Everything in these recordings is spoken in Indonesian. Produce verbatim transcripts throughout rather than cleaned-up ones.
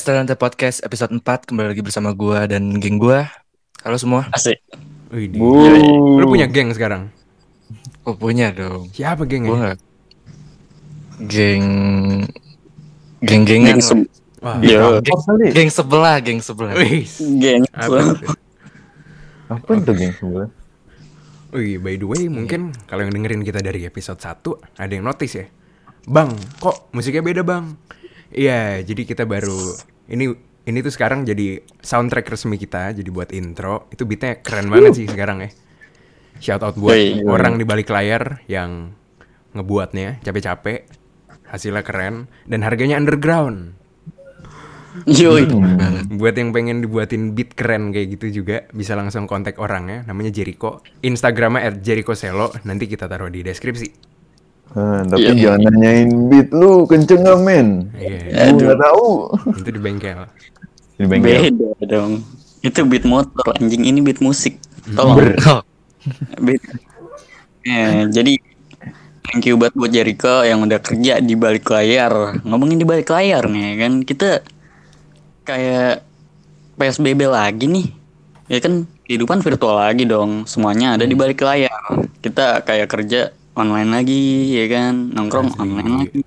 Estelante Podcast episode empat kembali lagi bersama gua dan geng gua. Halo semua. Asik. Wih, di. Bu. Lu punya geng sekarang? Oh punya dong. Siapa gengnya? Gua nggak. Geng. Geng-gengan. Geng se- Wah, Yo. Geng, geng sebelah, geng sebelah. wih. Geng. Apa itu? Apa itu geng sebelah? Wih, by the way, mungkin kalau yang dengerin kita dari episode satu ada yang notice ya. Bang, kok musiknya beda, Bang? Iya, jadi kita baru ini ini tuh sekarang jadi soundtrack resmi kita, jadi buat intro. Itu beatnya keren banget sih sekarang ya. Shout out buat Yoi. orang di balik layar yang ngebuatnya capek-capek. Hasilnya keren dan harganya underground. Yoi. Buat yang pengen dibuatin beat keren kayak gitu juga bisa langsung kontak orangnya, namanya Jericho. Instagramnya at jericho selo, nanti kita taruh di deskripsi. Ah, tapi Iya. jangan nanyain beat lu kenceng gak men? Iya, Gue gak tahu. itu di bengkel. Di bengkel. Beda dong. Itu beat motor, anjing ini beat musik. Tolong. Ber. Oh, Beat. Eh, jadi thank you buat buat Jericho yang udah kerja di balik layar. Ngomongin di balik layar nih kan kita kayak P S B B lagi nih. Ya kan kehidupan virtual lagi dong. Semuanya ada di balik layar. Kita kayak kerja online lagi ya kan, nongkrong Asli. online lagi.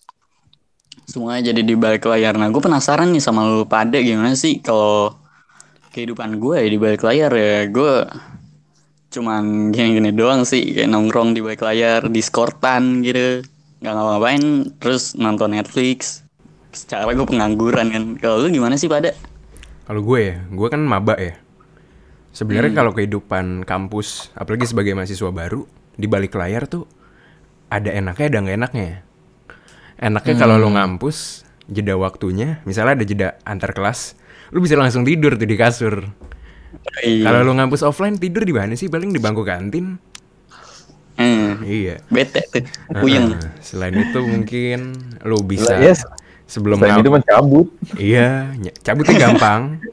Semuanya jadi di balik layar. Nah, gue penasaran nih sama lu pada gimana sih kalau kehidupan gue ya di balik layar ya. Gue cuman gini-gini doang sih, kayak nongkrong di balik layar, Discordan gitu. Nggak ngapa-ngapain, terus nonton Netflix. Secara gue pengangguran kan. Kalau lu gimana sih pada? Kalau gue ya, gue kan maba ya. Sebenarnya kalau kehidupan kampus, apalagi sebagai mahasiswa baru, di balik layar tuh ada enaknya ada nggak enaknya. Enaknya kalau lo ngampus, jeda waktunya, misalnya ada jeda antar kelas, lu bisa langsung tidur tuh di kasur. Kalau lo ngampus offline tidur di mana sih? Paling di bangku kantin. Hmm, Iya. bete tuh, puyeng. Nah, selain itu mungkin lo bisa Yes. sebelum Selain itu ngap- mencabut. Iya, ny- cabutnya gampang.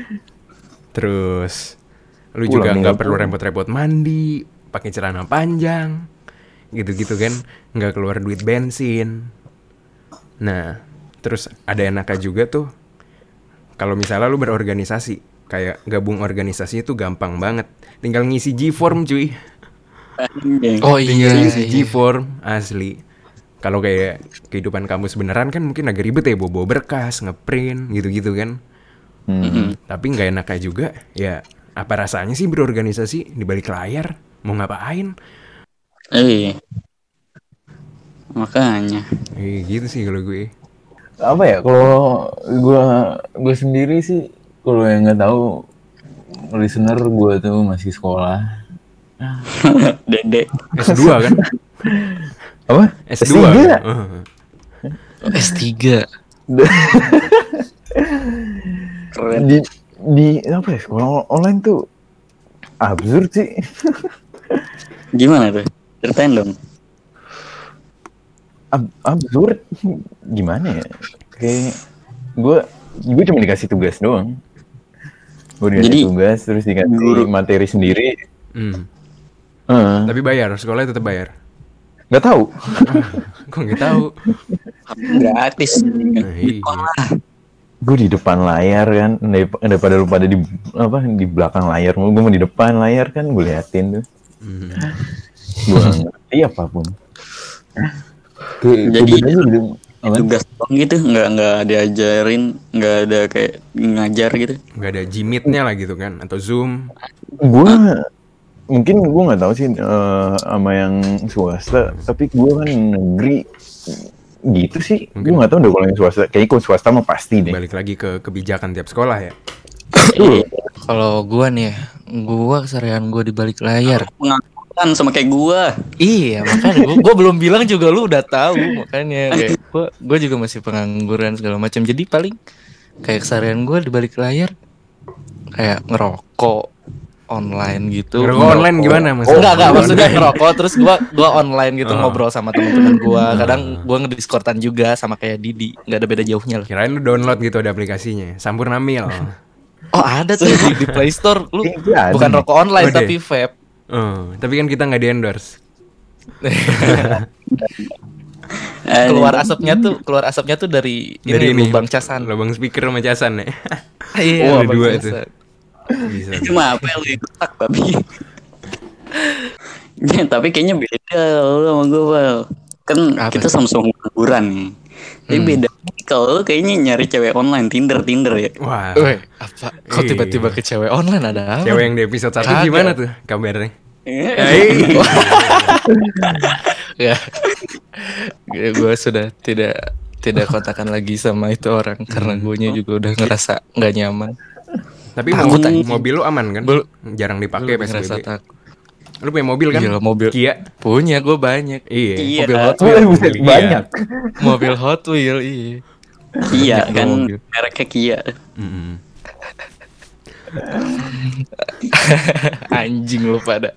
Terus lu juga Pulang nggak tinggal perlu pulang. repot-repot mandi, pakai celana panjang, gitu-gitu kan, nggak keluar duit bensin. Nah, terus ada enaknya juga tuh, kalau misalnya lu berorganisasi, kayak gabung organisasi itu gampang banget, tinggal ngisi G-form cuy, oh tinggal iya. ngisi iya. G-form asli. Kalau kayak kehidupan kampus beneran kan mungkin agak ribet ya, bawa berkas, ngeprint, gitu-gitu kan. Hmm. Tapi nggak enaknya juga, ya apa rasanya sih berorganisasi di balik layar? Mau ngapain? Eh, makanya. Eh, gitu sih kalau gue. Apa ya? Kalau gue gue sendiri sih, kalau yang nggak tahu, listener gue tuh masih sekolah. Dede. S dua kan? Apa? S dua kan? Uh. S tiga. Keren. Di di apa ya? Sekolah online tuh absurd sih. Gimana tuh? Ceritain dong. Ab- absurd gimana ya? Kayak gue gue cuma dikasih tugas doang. Gue dikasih Jadi, tugas terus dikasih guru- materi sendiri. Hmm. Heeh. Tapi bayar, sekolahnya tetap bayar. Nggak tahu. Kok nggak tahu? Gratis. Nah, iya. Gue di depan layar kan, Darip- daripada lu pada di apa di belakang layar, gue mau di depan layar kan, gue liatin tuh. Hmm. Gue nggak ngerti apapun. Ke, Jadi, ke bener gitu. Apa? Tugas doang gitu, nggak nggak diajarin, nggak ada kayak ngajar gitu. Nggak ada Gmeet-nya lah gitu kan? Atau Zoom? Gue mungkin gue nggak tahu sih eh, sama yang swasta, tapi gue kan negeri gitu sih. Gue Mungkin. nggak tahu deh kalau yang swasta. Kayak ikut swasta mah pasti deh. Balik lagi ke kebijakan tiap sekolah ya. Kalau gua nih, ya, gua keseharian gua di balik layar. Pengangguran sama kayak gua. Iya, makanya gua, gua belum bilang juga lu udah tahu, makanya kayak gua gua juga masih pengangguran segala macam. Jadi paling kayak keseharian gua di balik layar kayak ngerokok online gitu. Ngerokok online gimana maksudnya? Enggak, enggak, maksudnya ngerokok terus gua gua online gitu Oh. ngobrol sama teman-teman gua. Kadang gua ngediskordan juga sama kayak Didi, enggak ada beda jauhnya lah. Kirain lu download gitu ada aplikasinya. Sampurna Mil. Oh, ada tuh di, di Play Store. Lu Iya, ada bukan nih. rokok online Oh, deh. tapi vape. Oh, tapi kan kita nggak di endorse. keluar asapnya tuh keluar asapnya tuh dari, Dari ini lubang casan. Lubang speaker sama casan ya. Iya, Oh, ada lubang dua itu. casan. Bisa. Cuma apa yang lu ikutak tapi. Ya, tapi kayaknya beda lu sama gue, Val. Kan Apa? kita sama-sama pengangguran nih. Tapi Hmm. beda kalau lu kayaknya nyari cewek online Tinder Tinder ya. Wah. Weh, apa? Kok Iya. tiba-tiba ke cewek online ada apa? Cewek yang di episode satu Kagak. gimana tuh kabarnya? Eh, Ya, gue sudah tidak tidak kontakan lagi sama itu orang karena gue juga udah ngerasa nggak nyaman. Tapi Takut mobil, anjing. mobil lu aman kan? Bel- Jarang Gue dipakai lebih ngerasa P S B B. takut. Lu punya mobil kan? Gila, mobil Kia. punya gue banyak. Iya. Iya. Mobil Hot Oh, Wheels, buset, Iya. banyak. mobil Hot Wheels, iya. Kia Banyak kan mobil. mereknya Kia. Mm-mm. Anjing lu pada.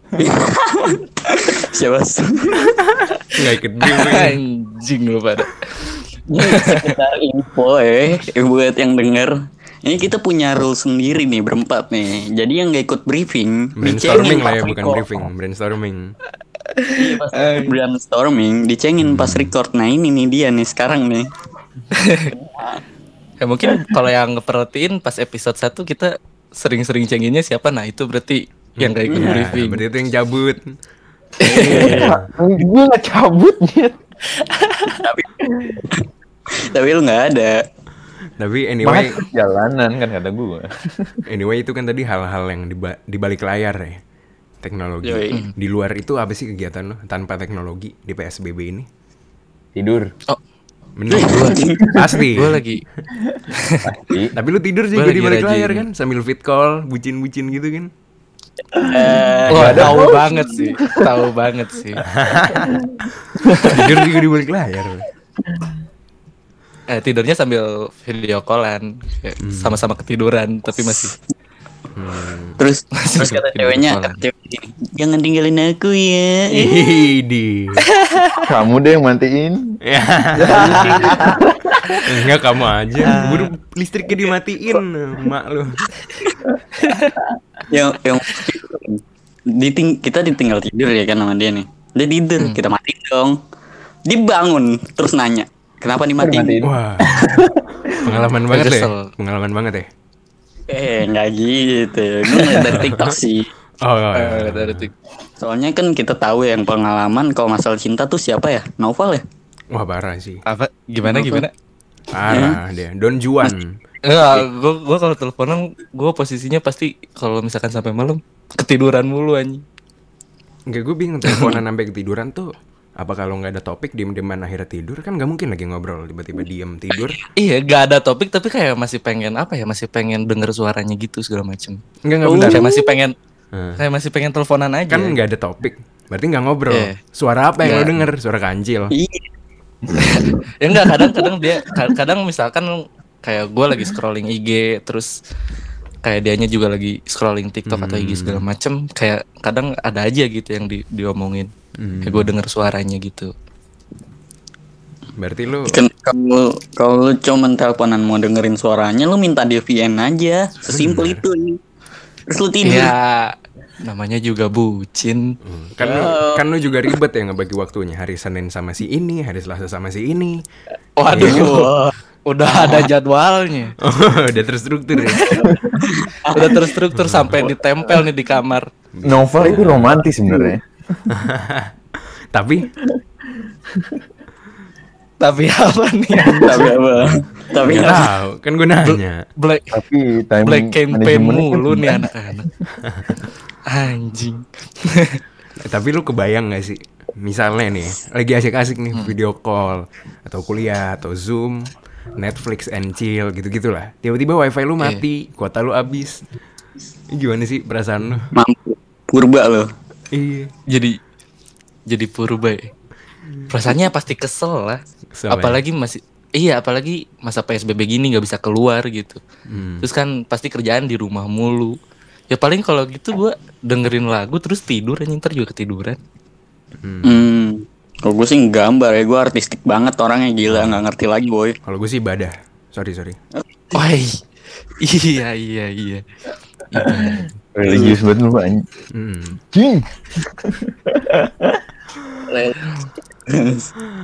Siapa sih? Nggak ikut deal ya. Anjing lu pada. Ini sekedar info eh buat yang denger. Ini kita punya rule sendiri nih berempat nih. Jadi yang nggak ikut briefing Brainstorming dicengin lah ya, pas bukan record. briefing. Brainstorming. Iya, pas brainstorming dicengin pas record. Nah ini nih dia nih sekarang nih. Ya mungkin kalau yang ngeperhatiin pas episode satu kita sering-sering cenginnya siapa? Nah, itu berarti yang gak ikut Ya, briefing. berarti itu yang cabut. Gue gak cabut Nyet. Tapi lu nggak ada. Tapi anyway, Macet jalanan kan kata gue. anyway itu kan tadi hal-hal yang di, ba- di balik layar ya. Teknologi. Yoi. Di luar itu apa sih kegiatan lo tanpa teknologi di P S B B ini? Tidur. Oh, Bener. Pasti. gue lagi Pasti. Tapi lu tidur Gua juga di lagi balik rajin. layar kan sambil fit call, bucin-bucin gitu kan. Eh, wah, tahu banget sih. Tahu banget sih. Tidur juga di balik layar. Eh, tidurnya sambil video callan, kayak Hmm. sama-sama ketiduran tapi masih terus terus kata Tidur ceweknya, kolam. kata cewek gini, jangan tinggalin aku ya. Idi. Kamu deh yang matiin. Ya. Enggak kamu aja. Buru listriknya dimatiin, mak lu. yang yang diting kita ditinggal tidur ya kan sama dia nih. Dia tidur, kita matiin dong. Dibangun terus nanya, kenapa dimatiin? Dimatiin. Wah. Pengalaman banget ya. Kesel. Pengalaman banget ya. Eh nggak gitu, gue ngeliat dari TikTok sih. Oh, eh, iya. dari tik- Soalnya kan kita tahu yang pengalaman kalau masalah cinta tuh siapa ya? Novel ya? Wah parah sih. apa gimana Kenapa? gimana? Parah dia. Don Juan. Enggak, gue gue kalau teleponan gue posisinya pasti kalau misalkan sampai malam ketiduran mulu anjing. Enggak, gue bingung teleponan sampai ketiduran tuh. Apa kalau nggak ada topik diem-dieman akhirnya tidur kan nggak mungkin lagi ngobrol tiba-tiba diem tidur. Iya, gak ada topik tapi kayak masih pengen apa ya? Masih pengen denger suaranya gitu segala macem. Enggak enggak Oh, benar. kayak masih pengen Hmm. kayak masih pengen teleponan aja. Kan nggak ada topik. Berarti nggak ngobrol. Iya. Suara apa yang lo Nggak. denger? Suara kancil. Iya. Ya enggak, kadang-kadang dia ka- kadang misalkan kayak gue lagi scrolling I G terus kayak dianya juga lagi scrolling TikTok atau I G segala macem, kayak kadang ada aja gitu yang di, diomongin. Hmm. Kayak gue denger suaranya gitu. Berarti lo Kan kalau kalau lu cuman teleponan mau dengerin suaranya, lu minta dia V N aja. Sesimpel itu. Terus lu tidur. Ya, namanya juga bucin. kan lo kan lo juga ribet ya ngebagi waktunya. Hari Senin sama si ini, hari Selasa sama si ini. Waduh, Wah. udah ada jadwalnya. Oh, udah terstruktur ya. Udah terstruktur sampai ditempel nih di kamar. Novel itu romantis sebenarnya. Tapi Tapi apa nih? Tapi apa? Tapi nggak apa? tahu, kan gue nanya. Black Tapi time Black campaign managementnya mulu kan nih anak-anak. Anjing. Tapi lu kebayang gak sih? Misalnya nih, lagi asik-asik nih video call atau kuliah atau Zoom, Netflix and chill gitu-gitulah. Tiba-tiba wifi lu mati, kuota lu habis. Ini gimana sih perasaan lu? Mampu. Purba lo. Iya. Jadi jadi purba ya. Perasaannya pasti kesel lah. Kesel ya? Apalagi masih iya, apalagi masa P S B B gini nggak bisa keluar gitu. Hmm. Terus kan pasti kerjaan di rumah mulu. Ya paling kalau gitu gua dengerin lagu terus tidur anjing, ntar juga ketiduran. Hmm. Kalau gue sih gambar ya, gue artistik banget orangnya, gila nggak ngerti lagi boy. Kalau gue sih ibadah. Sorry, sorry. Wah, iya iya iya. Ibadah. religius banget lu anjing. Hmm. Cing.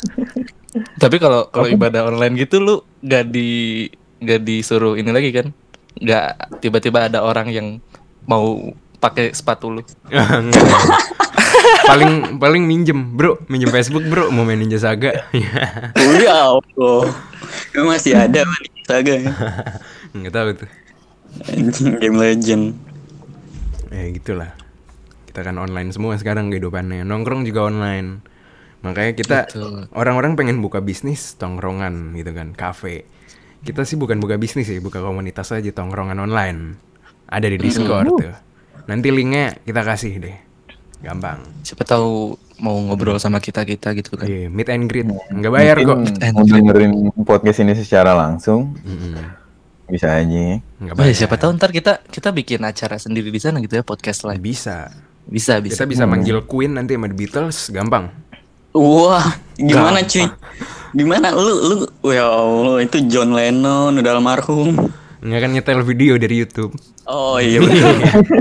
Tapi kalau kalau ibadah online gitu lu gak di gak disuruh ini lagi kan? Gak tiba-tiba ada orang yang mau pakai sepatu lu. Enggak. paling paling minjem bro, minjem Facebook bro, mau main Ninja Saga. Udah, oh, masih ada Ninja Saga. Nggak tahu tuh. Anjing, Game Legend. Ya gitulah. Kita kan online semua sekarang kehidupannya. Nongkrong juga online. Makanya kita Betul. orang-orang pengen buka bisnis tongkrongan gitu kan, kafe. Kita sih bukan buka bisnis sih, buka komunitas aja tongkrongan online. Ada di Discord tuh. Nanti linknya kita kasih deh. Gampang. Siapa tahu mau ngobrol sama kita-kita gitu kan. Iya, meet and greet. Nggak bayar kok. Mungkin mau dengerin podcast ini secara langsung Mm-mm. bisa aja. Nggak Oh ya, bayar. siapa tahu ntar kita kita bikin acara sendiri di sana gitu ya, podcast live. Bisa. Bisa, bisa. Kita bisa manggil Queen nanti sama The Beatles, gampang. Wah, gimana cuy? Gimana lu lu ya Allah, itu John Lennon udah almarhum. Nggak kan nyetel video dari YouTube. Oh iya betul.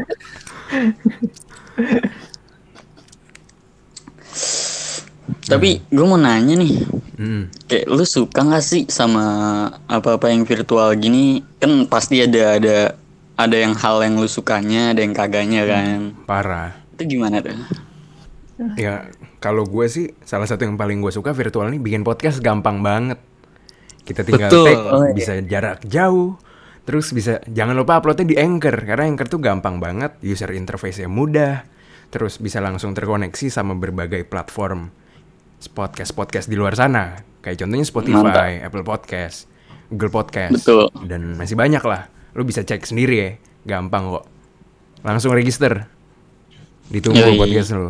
Tapi gue mau nanya nih, Mm. kayak lu suka gak sih sama apa-apa yang virtual gini? Kan pasti ada ada ada yang hal yang lu sukanya, ada yang kagaknya kan. Parah. Itu gimana tuh? Ya kalau gue sih salah satu yang paling gue suka virtual nih, bikin podcast gampang banget. Kita tinggal Betul. take, Oh, iya. bisa jarak jauh. Terus bisa, jangan lupa uploadnya di Anchor. Karena Anchor tuh gampang banget, user interface-nya mudah. Terus bisa langsung terkoneksi sama berbagai platform podcast-podcast di luar sana. Kayak contohnya Spotify, Apple Podcast, Google Podcast. Betul. Dan masih banyak lah. Lu bisa cek sendiri ya, gampang kok. Langsung register. Ditunggu Yoi. podcast lu.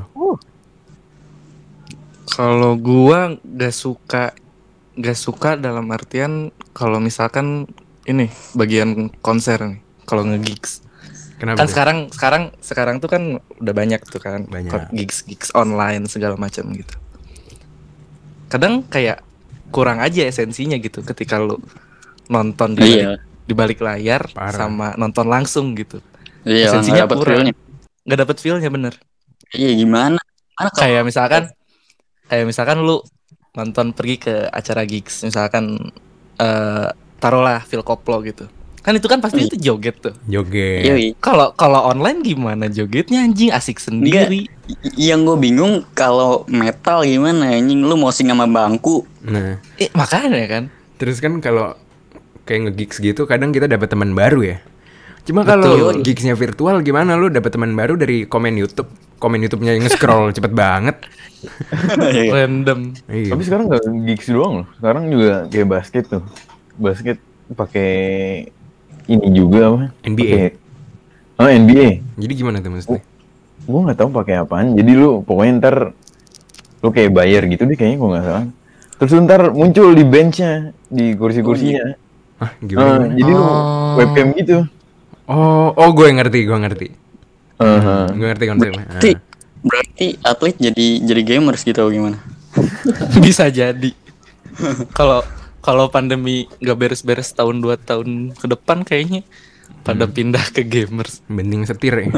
Kalau gua gak suka gak suka dalam artian kalau misalkan ini bagian konser nih, kalau nge-gigs. Kenapa Kan tuh? sekarang sekarang sekarang tuh kan udah banyak tuh kan Banyak. gigs gigs online segala macam gitu. Kadang kayak kurang aja esensinya gitu ketika lu nonton di Iya. balik, di balik layar Parah. sama nonton langsung gitu. Iya, Esensinya nggak dapet kurang. feel-nya. Nggak dapet feel-nya bener. Iya gimana? Mana kalau Kayak misalkan kayak misalkan lu nonton pergi ke acara gigs misalkan eh taruhlah Phil Koplo gitu. Kan itu kan pasti itu joget tuh. Joget. Yoi. Kalau kalau online gimana jogetnya anjing asik sendiri. I- Yang gue bingung kalau metal gimana anjing, lu mau sing sama bangku. Nah, Eh makanya kan. terus kan kalau kayak nge-gigs gitu kadang kita dapat teman baru ya. Cuma Betul. kalau gigsnya virtual gimana, lu dapat teman baru dari komen YouTube. Komen YouTube-nya yang nge-scroll cepet banget. Random. Iya. Tapi sekarang nggak gigs doang loh. Sekarang juga kayak basket tuh. Basket pakai ini juga apa? N B A. Pakai- Oh, N B A. Jadi gimana tuh maksudnya? Gue nggak tahu pakai apaan. Jadi lu pokoknya ntar lu kayak bayar gitu deh kayaknya gue nggak salah. Terus lu ntar muncul di benchnya, di kursi-kursinya. Hah, Eh, gimana? jadi lu Oh. webcam gitu. Oh, oh gue ngerti, gue ngerti. Aha. Gue ngerti konsepnya. Berarti, Ah. berarti atlet jadi jadi gamers gitu atau gimana? Bisa jadi. Kalau kalau pandemi nggak beres-beres tahun dua tahun ke depan kayaknya pada pindah ke gamers. Bending setir ya.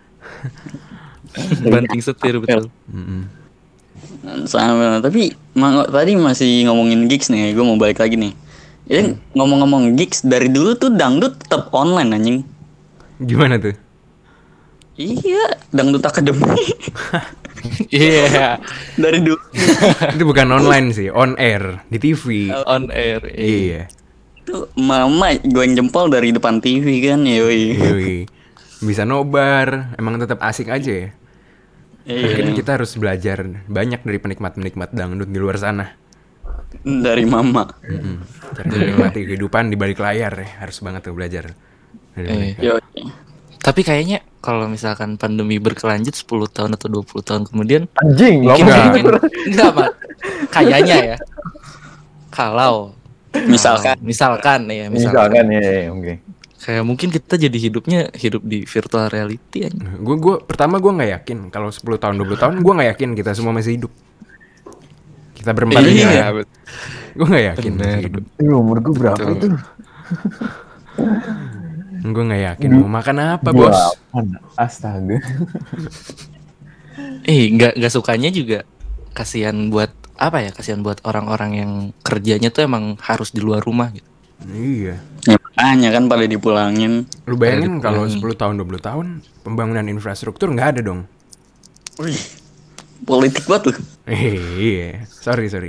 Banting setir betul. Mm-mm. Sama, tapi mang- tadi masih ngomongin gigs nih, gue mau balik lagi nih. Ini ngomong-ngomong gigs, dari dulu tuh dangdut tetap online anjing. Gimana tuh? Iya, dangdut akademi. Iya, Dari dulu Itu bukan online sih, on air di T V. on air. Iya. tuh mama gue yang jempol dari depan T V kan, yoi. Yoi. Bisa nobar, emang tetap asik aja ya. Mungkin Iya, kita harus belajar banyak dari penikmat-penikmat dangdut di luar sana. dari mama. Mm-mm. Cara menikmati kehidupan di balik layar ya, harus banget tuh belajar. Dari Eh. mereka. Yoi. Tapi kayaknya kalau misalkan pandemi berkelanjut sepuluh tahun atau dua puluh tahun kemudian Anjing, mungkin Enggak. pengen enggak, Pak. Kayaknya ya. Kalau Misalkan. kalau- misalkan ya, misalkan, misalkan ya, ya, oke. kayak mungkin kita jadi hidupnya hidup di virtual reality aja. Gue gue pertama gue nggak yakin kalau sepuluh tahun dua puluh tahun gue nggak yakin kita semua masih hidup. Kita berempat ini Iya, ya. Gue nggak yakin Bener. masih hidup. Lu umur gue berapa Betul. itu? Gue nggak yakin mau makan apa bos. Delapan. Astaga. Eh, nggak nggak sukanya juga kasihan buat apa ya, kasihan buat orang-orang yang kerjanya tuh emang harus di luar rumah gitu. Iya. Ya, makanya kan pada dipulangin. Lu bayangin Kayak kalau dikurangi. sepuluh tahun dua puluh tahun pembangunan infrastruktur nggak ada dong. Wih, politik banget tuh. Iya, sorry sorry.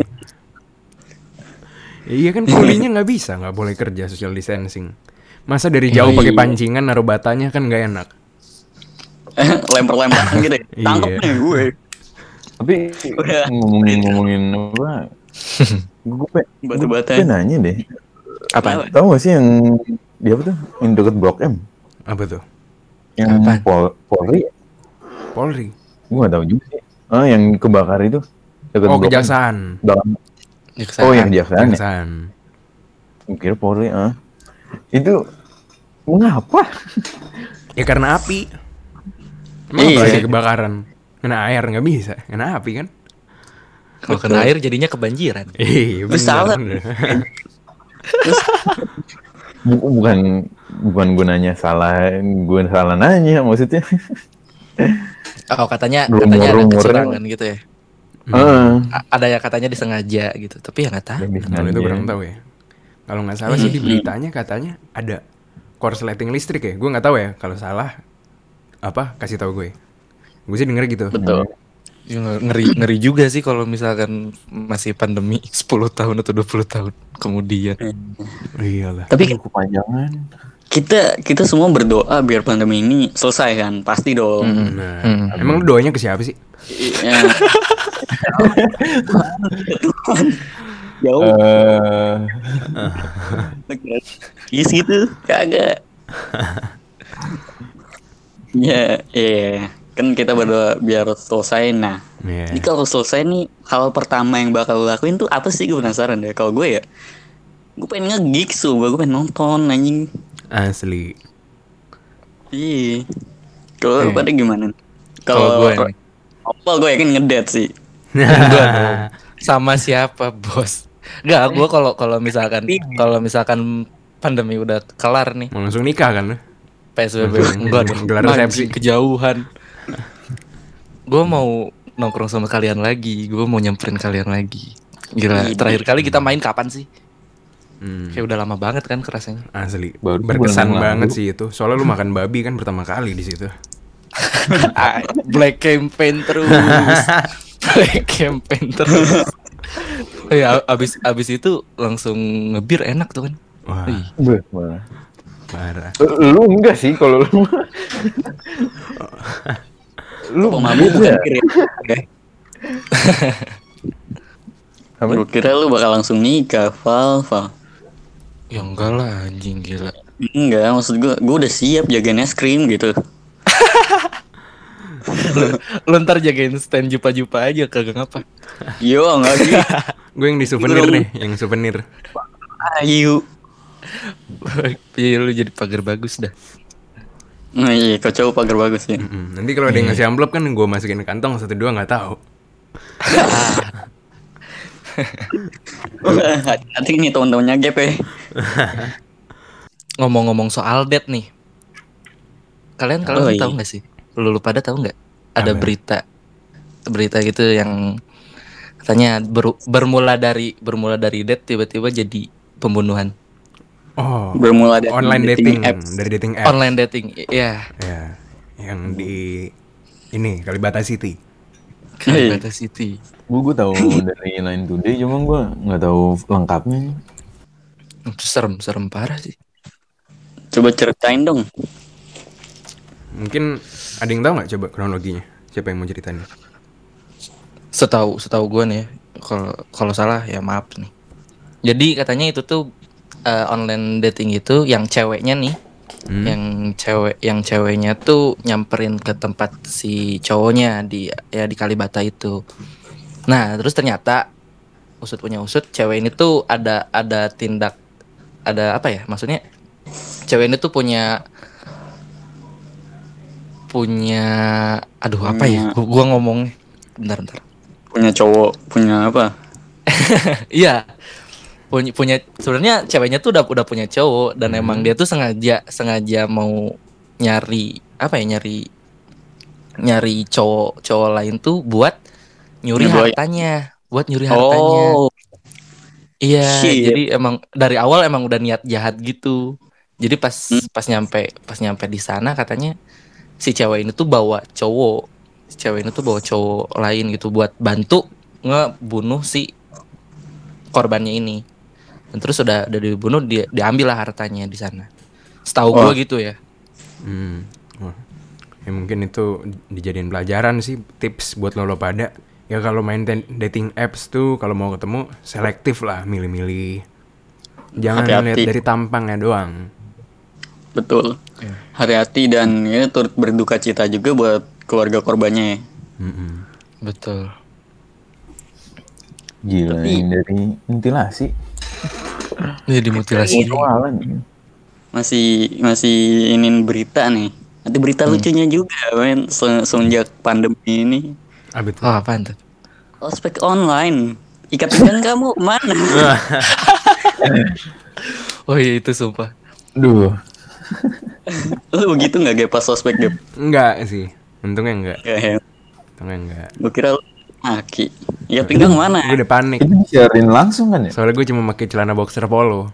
Iya kan kulinya nggak bisa, nggak boleh kerja social distancing. Masa dari jauh Iya. pakai pancingan naruh batanya kan nggak enak. Lempar-lemparan gitu ya. Tangkep Iya. nih gue. Tapi Udah. ngomongin-ngomongin apa? Gue pe, Batu-bata. gue nanya deh. Apa? Tahu gak sih yang dia apa tuh? Yang deket Blok M? Apa tuh? Yang Apaan? Pol, Polri? Polri. Gue gak tahu juga sih. Ah, yang kebakar itu deket Oh Blok M. kejaksaan. Dalam. Kejaksaan. Oh, yang kejaksaan ya? Kejaksaan. Gue kira Polri, ah. Itu mengapa? Ya karena api. Emang Iya. apa sih kebakaran? Kena air nggak bisa, kena api kan? Kalau kena air jadinya kebanjiran. Iya, Lu salah. Buk- bukan bukan gunanya salah, gue salah nanya maksudnya. Oh, katanya Rumor- katanya ada rumornya- kecurangan gitu ya. Ah, A- ada yang katanya disengaja gitu, tapi ya nggak tahu. yang Kalau itu disengaja. kurang tahu ya. Kalau nggak salah sih di beritanya katanya ada korsleting listrik ya. Gue nggak tahu ya. Kalau salah apa kasih tahu gue. Gue sih denger gitu. Betul. Ya, ngeri ngeri juga sih kalau misalkan masih pandemi sepuluh tahun atau dua puluh tahun kemudian. Iyalah. Tapi Aduh, kepanjangan. kita kita semua berdoa biar pandemi ini selesai kan, pasti dong. Nah, Hmm. emang lu doanya ke siapa sih? Iya. Tuhan. Jauh. Eh, Yes gitu, kagak. Ya, iya. Kan kita berdoa biar selesai. Nah, Iya. ini kalau selesai nih, hal pertama yang bakal lu lakuin tuh apa sih? Gue penasaran deh. Kalau gue ya, gue pengen nge-geek suh, gue pengen nonton anjing. Asli. Iya. Kalau lu Eh. pada gimana? Kalau gue nih, apa gue yakin ngedet sih. enggak dong. Sama siapa, Bos? Enggak, gue kalau kalau misalkan kalau misalkan pandemi udah kelar nih, Mau langsung nikah kan lu? P S B B enggak dong, Gelar resepsi. anjing, kejauhan. Gue mau nongkrong sama kalian lagi, gue mau nyamperin kalian lagi. Gila, Ide. terakhir kali kita main kapan sih? Hmm, Kayak udah lama banget kan kerasanya. asli. Baru Berkesan bulan banget lalu. sih itu. Soalnya lu makan babi kan pertama kali di situ. Ah, Black campaign terus. Black campaign terus. Ya abis abis itu langsung ngebir enak tuh kan. Wah, Wih. Beh, wah. parah. Lu enggak sih kalau lu. Lu Pemabuk beda. bukan kira. Apa? Gue kira lu bakal langsung nikah, Val, Val. Ya enggak lah anjing, gila. Enggak, maksud gue, gue udah siap jagain es krim gitu. Lu ntar jagain stand jupa-jupa aja kagak ngapa. Yo, enggak gitu. Gue yang di souvenir Itu dong. nih, yang souvenir. Ayo. Iya lu jadi pagar bagus dah. Nah, iya, kacau pagar bagus ya. Mm-mm. Nanti kalau ada yang ngasih amplop kan gue masukin ke kantong satu dua nggak tahu. Hati-hati nih teman-temannya Gap ya. Ngomong-ngomong soal dead nih. Kalian kalian Oh, iya. tahu nggak sih? Lu, lu pada tahu nggak? Ada Apa? berita berita gitu yang katanya ber- bermula dari bermula dari dead tiba-tiba jadi pembunuhan. Oh, Bermula dari online dating dating, apps. dari dating app. Online dating. Iya. Ya, yang di ini Kalibata City. Kalibata City. Gue gue tahu dari Line Today, cuma gue nggak tahu lengkapnya. Itu serem, serem parah sih. Coba ceritain dong. Mungkin ada yang tahu nggak coba kronologinya? Siapa yang mau ceritain? Setahu setahu gue nih, ya, kalau kalau salah ya maaf nih. Jadi katanya itu tuh eh, online dating itu yang ceweknya nih, Hmm? yang cewek yang ceweknya tuh nyamperin ke tempat si cowoknya di ya di Kalibata itu. Nah, terus ternyata usut punya usut, cewek ini tuh ada ada tindak ada apa ya? Maksudnya cewek ini tuh punya punya aduh apa ya? Punya- Gua, gua ngomong bentar bentar. Punya cowok, punya apa? Iya. Punya punya sebenarnya ceweknya tuh udah udah punya cowok dan emang dia tuh sengaja sengaja mau nyari apa ya nyari nyari cowok cowok lain tuh buat nyuri Ngeboy. hartanya, buat nyuri hartanya. Oh, Iya, shit. jadi emang dari awal emang udah niat jahat gitu. Jadi pas Hmm. pas nyampe pas nyampe di sana katanya si cewek ini tuh bawa cowok. Si cewek ini tuh bawa cowok lain gitu buat bantu ngebunuh si korbannya ini. Dan terus udah udah dibunuh, dia diambil lah hartanya di sana. Setahu Wah. gua gitu ya. Hmm. Wah. Ya mungkin itu dijadiin pelajaran sih, tips buat lo lo pada. Ya kalau main ten- dating apps tuh kalau mau ketemu selektif lah, milih-milih. Jangan Hati-hati. lihat dari tampangnya doang. Betul. Iya. Hati-hati dan ya turut berduka cita juga buat keluarga korbannya. Mm-mm. Betul. Gila, Tapi- yang dari mutilasi. Ini dimutilasi. Ritualan. Masih masih inin berita nih. Nanti berita lucunya juga, men. Se- Semenjak pandemi ini. Ah betul. Oh, apaan tuh? Ospek online. Ikat pinggang kamu mana? Oh iya itu sumpah. Duh. Lu begitu nggak Gap pas ospek Gap? Enggak sih. Untungnya enggak. Ya, ya. Untungnya enggak. Gue kira lu maki. Ikat pinggang mana? Gue udah panik. Itu disiarin langsung kan ya? Soalnya gue cuma pakai celana boxer polo.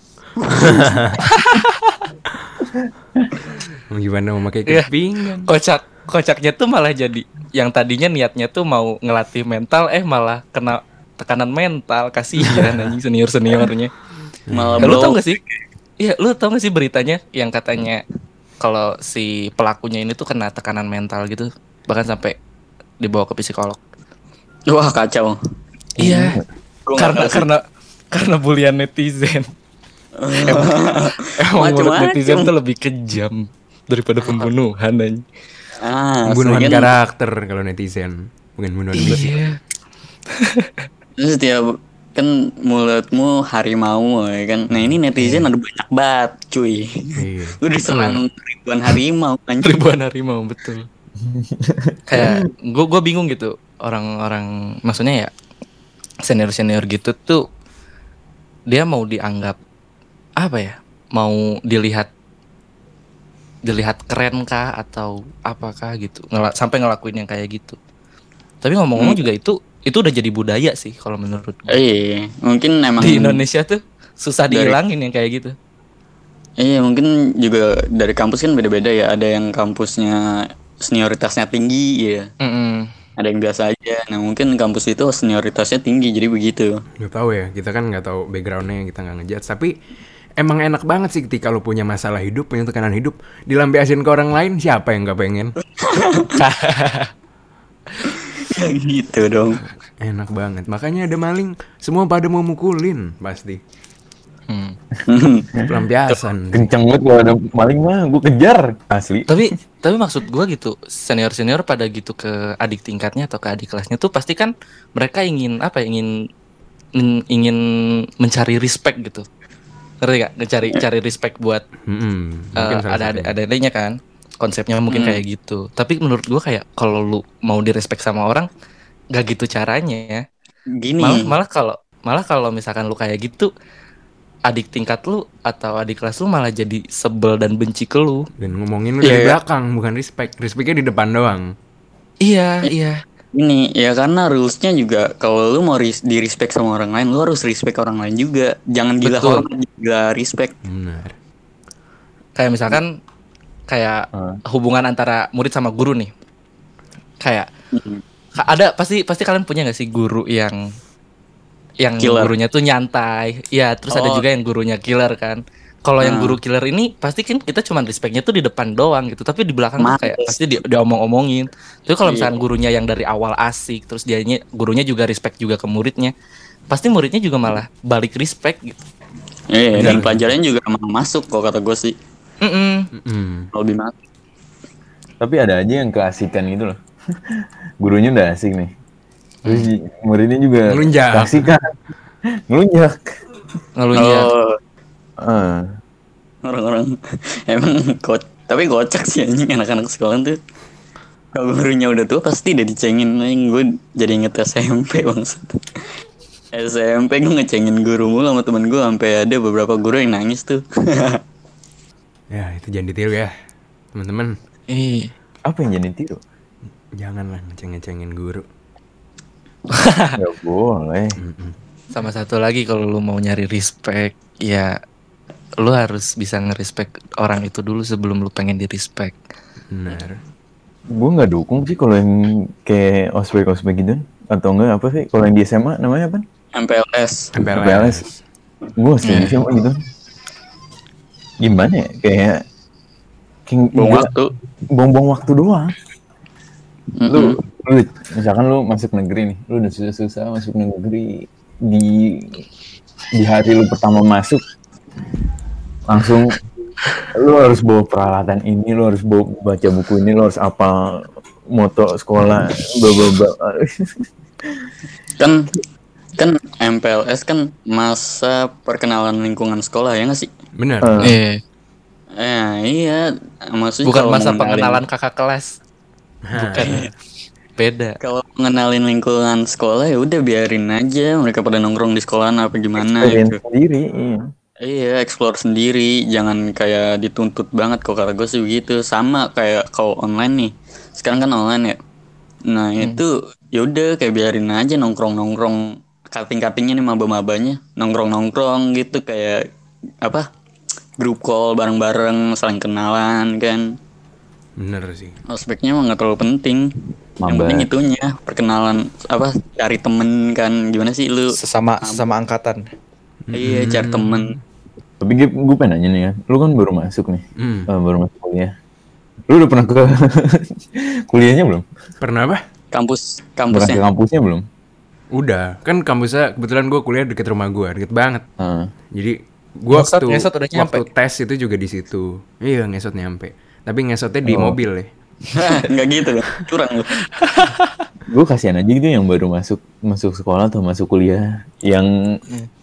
Mau gimana mau pakai Iya. ikat pinggang? Kocak kocaknya tuh malah jadi yang tadinya niatnya tuh mau ngelatih mental eh malah kena tekanan mental, kasihan anjing senior-seniornya. Malah Ya, lu tau blow. gak sih? Iya, lu tau gak sih beritanya yang katanya kalau si pelakunya ini tuh kena tekanan mental gitu, bahkan sampai dibawa ke psikolog. Wah, kacau. Iya, Gua nggak karena tahu sih. karena karena bulian netizen. emang emang menurut Macem-macem. netizen tuh lebih kejam daripada pembunuhan anjing. Ah, Pembunuhan sebagian- karakter kalau netizen, bukan pembunuhan fisik. Iya. Terus setiap kan mulutmu harimau ya kan. Nah, ini netizen ada banyak banget, cuy. Iya. Lu diserang ribuan harimau kan. Ribuan harimau betul. Kayak gue gue bingung gitu orang-orang, maksudnya ya senior senior gitu tuh dia mau dianggap apa ya, mau dilihat dilihat keren kah atau apakah gitu, Ngela- sampai ngelakuin yang kayak gitu. Tapi ngomong-ngomong Hmm. juga itu itu udah jadi budaya sih kalau menurut gue. Iya, mungkin emang Di Indonesia tuh susah Dari- dihilangin yang kayak gitu. Iya, mungkin juga dari kampus kan beda-beda ya. Ada yang kampusnya senioritasnya tinggi ya. Mm-mm. Ada yang biasa aja. Nah, mungkin kampus itu senioritasnya tinggi jadi begitu. Gak tahu ya, kita kan nggak tahu backgroundnya, kita nggak ngejudge. Tapi emang enak banget sih ketika lo punya masalah hidup, punya tekanan hidup, dilampiasin ke orang lain, siapa yang nggak pengen? gitu dong. Enak banget. Makanya ada maling, semua pada mau mukulin pasti. Hmm. Pelampiasan. Kenceng banget kalau ada maling mah gue kejar asli. tapi tapi maksud gua gitu, senior senior pada gitu ke adik tingkatnya atau ke adik kelasnya tuh pasti kan mereka ingin apa ya, ingin in- ingin mencari respect gitu, ngerti gak? Mencari cari respect buat Mm-mm, eh, mungkin salah ada satunya. ada adanya kan, konsepnya mungkin Hmm. kayak gitu. Tapi menurut gua kayak kalau lu mau di respect sama orang gak gitu caranya ya. Gini. Malah malah kalau malah kalau misalkan lu kayak gitu, adik tingkat lu atau adik kelas lu malah jadi sebel dan benci ke lu. Dan ngomongin lu Iya, dari iya. belakang, bukan respect. Respectnya di depan doang. Iya iya. Ini ya karena rulesnya juga kalau lu mau ris- di respect sama orang lain, lu harus respect orang lain juga. Jangan gila Betul. hormat, gila respect. Benar. Kayak misalkan kayak Hmm. hubungan antara murid sama guru nih. Kayak ka- ada pasti pasti kalian punya gak sih guru yang yang Killer. gurunya tuh nyantai. Ya, terus ada Oh. juga yang gurunya killer kan. Kalau yang Nah. guru killer ini pasti kan kita cuman respectnya tuh di depan doang gitu, tapi di belakang tuh kayak Males. pasti di, diomong-omongin. Tapi kalau Iya. misalkan gurunya yang dari awal asik, terus dianya gurunya juga respect juga ke muridnya, pasti muridnya juga malah balik respect gitu. Iya, dan Benar. pelajarannya juga emang masuk kok kata gue sih. Mm-mm. Mm-mm. Lebih masuk. Tapi ada aja yang keasikan gitu loh. Gurunya udah asik nih. Terus muridnya juga Ngelunjak. keasikan. Ngelunjak. Ngelunya. Oh, Ah. orang-orang emang kok tapi kocak sih anjing anak-anak sekolah tuh. Kalau gurunya udah tua pasti udah dicengin. Anjing, gue jadi inget S M P bangsat. S M P gue ngecengin guru mulu sama temen gue sampai ada beberapa guru yang nangis tuh. Ya, itu jangan ditiru ya. Teman-teman, Ih. Apa yang jadi tiru? janganlah ngeceng-ngecengin guru. Nggak boleh. Sama satu lagi kalau lu mau nyari respect, ya lu harus bisa nge-respect orang itu dulu sebelum lu pengen di-respect. Benar. Gue nggak dukung sih kalau yang kayak ospek ospek gitu, atau enggak apa sih kalau yang di S M A namanya apa? M P L S. M P L S. M P L S. Gue sih di S M A gitu. Gimana ya, kayak kayak Buang nggak- waktu. buang-buang waktu doang. Lu, Mm-mm. lu misalkan lu masuk negeri nih, lu udah susah-susah masuk negeri, di di hari lu pertama masuk langsung lu harus bawa peralatan ini, lu harus bawa baca buku ini, lu harus apa moto sekolah, bla bla bla. Kan kan M P L S kan masa perkenalan lingkungan sekolah ya nggak sih? Benar. Eh, Eh, Eh iya, maksudnya bukan kalau masa mengenalin- pengenalan kakak kelas. Bukan. Beda. Kalau mengenalin lingkungan sekolah ya udah biarin aja mereka pada nongkrong di sekolahan apa gimana experience gitu. sendiri, iya. Iya, explore sendiri, jangan kayak dituntut banget kok kata gue sih begitu. Sama kayak kalau online nih. Sekarang kan online ya. Nah, itu ya udah kayak biarin aja nongkrong-nongkrong kating-katingnya nih maba-mabanya, nongkrong-nongkrong gitu kayak apa? Grup call bareng-bareng, saling kenalan kan. Bener sih. Aspeknya mah nggak terlalu penting. Yang Maba. penting itunya perkenalan apa cari temen kan gimana sih lu? Sesama sesama angkatan. Iya cari temen. Tapi gue pengen nanya nih ya, lu kan baru masuk nih, Hmm. eh, baru masuk kuliah. Lu udah pernah ke kuliahnya belum? Pernah apa? Kampus Pernah ke kampusnya. kampusnya belum? Udah. Kan kampusnya kebetulan gue kuliah deket rumah gue, deket banget. Ah. Jadi gue Ngesot- waktu ngesot udah nyampe. waktu tes itu juga di situ. Iya ngesot nyampe. Tapi ngesotnya di Oh. mobil ya. Nggak gitu kan? Curang lu. Gue kasihan aja gitu yang baru masuk masuk sekolah atau masuk kuliah yang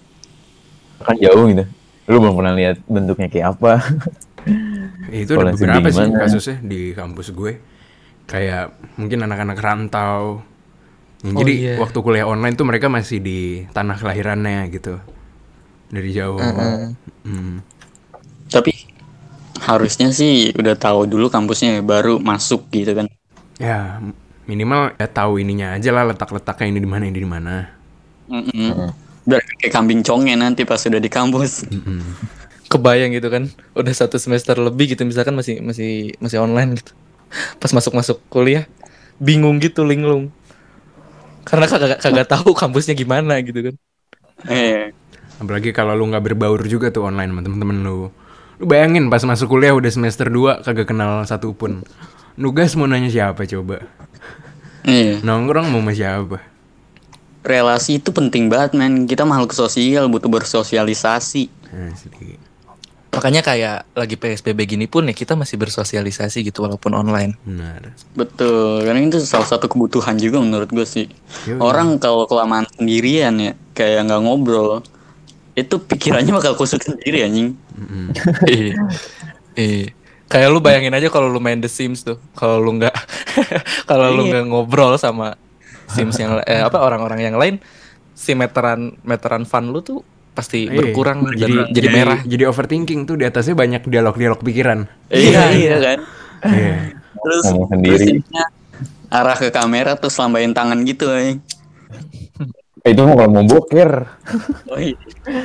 kan jauh gitu. Lu belum pernah lihat bentuknya kayak apa. Ya, itu ada Sekolah beberapa sendiri sih gimana? kasusnya di kampus gue. Kayak mungkin anak-anak rantau. Yang Oh, jadi iya. waktu kuliah online tuh mereka masih di tanah kelahirannya gitu. Dari jauh. Hmm. Tapi harusnya sih udah tahu dulu kampusnya baru masuk gitu kan. Ya minimal ya tahu ininya aja lah letak-letaknya ini di mana ini di mana. Mm-mm. Biar kayak kambing conge nanti pas udah di kampus. Kebayang gitu kan. Udah satu semester lebih gitu misalkan masih masih masih online gitu. Pas masuk-masuk kuliah bingung gitu linglung. Karena kagak kagak tahu kampusnya gimana gitu kan. Eh, Apalagi kalau lu nggak berbaur juga tuh online sama temen-temen lu. Lu bayangin pas masuk kuliah udah semester dua kagak kenal satu pun. Nugas mau nanya siapa coba? iya. Nongkrong mau sama siapa? Relasi itu penting banget men. Kita makhluk sosial butuh bersosialisasi. Asli. Makanya kayak lagi P S B B gini pun ya kita masih bersosialisasi gitu walaupun online. Benar. Betul, karena itu salah satu kebutuhan juga menurut gue sih. Yoi. Orang kalau kelamaan sendirian ya, kayak nggak ngobrol, itu pikirannya bakal kusut sendiri anjing. Iya. Iya. Kayak lu bayangin aja kalau lu main The Sims tuh, kalau lu nggak kalau lu nggak ngobrol sama Sims yang eh, apa orang-orang yang lain, si meteran meteran fun lu tuh pasti Iya. berkurang dan jadi, jadi, merah. Jadi overthinking tuh di atasnya banyak dialog-dialog pikiran. Iya, iya kan. Iya. Terus, Ngomong sendiri. terus jadinya arah ke kamera terus lambain tangan gitu anjing. Eh, itu mah kalau mau boker. Oh, iya.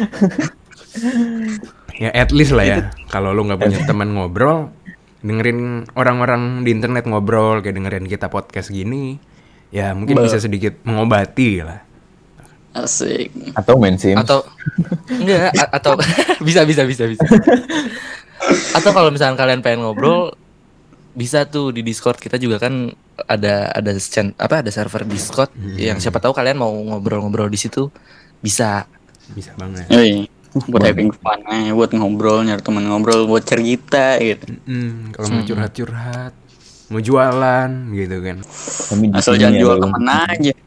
Ya at least lah ya. Kalau lu nggak punya teman ngobrol, dengerin orang-orang di internet ngobrol kayak dengerin kita podcast gini, ya mungkin Ba- bisa sedikit mengobati lah. Asik. Atau main Sims. Atau enggak a- atau bisa bisa bisa bisa. Atau kalau misalkan kalian pengen ngobrol bisa tuh di Discord kita juga kan ada ada chan- apa ada server Discord yang siapa tahu kalian mau ngobrol-ngobrol di situ bisa. Bisa banget. Yoi. Buat having fun aja, buat ngobrol, nyari teman ngobrol, buat cerita gitu. Hmm, kalau mau curhat-curhat, mau jualan gitu kan. Kami di Asal sini jangan ya, jual kalau- temen aja.